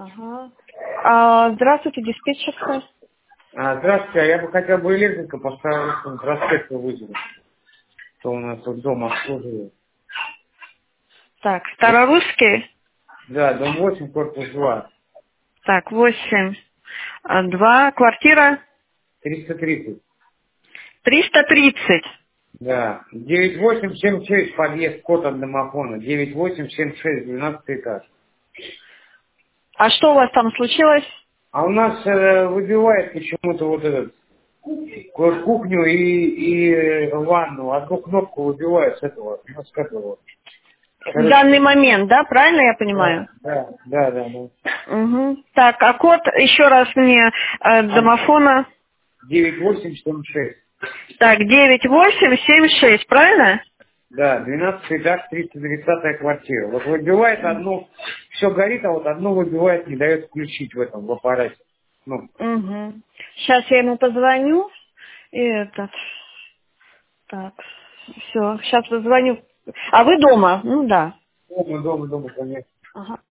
Ага. Здравствуйте, диспетчерская. Здравствуйте, я бы хотел бы электрика по Старорусскому проспекту вызвать, что у нас тут дома обслуживает. Так, Старорусский. Да, дом 8, корпус 2, Так, 8, 2, квартира 330. 330. Да, 9876, подъезд, код от домофона, 9876, 12 этаж. А что у вас там случилось? А у нас выбивает почему-то вот этот кухню и ванну, одну кнопку выбивает с этого, ну, с этого. В Короче, данный момент, да, правильно я понимаю? да. Угу. Так, а код еще раз мне домофона. 9876. Так, 9876, правильно? Да, 12 этаж, 330-я квартира. Вот выбивает одну, все горит, а вот одну выбивает, не дает включить в этом, в аппарате. Ну, Угу. Сейчас я ему позвоню. И этот. Так, все, сейчас позвоню. А вы дома? Ну да. дома, конечно. Ага.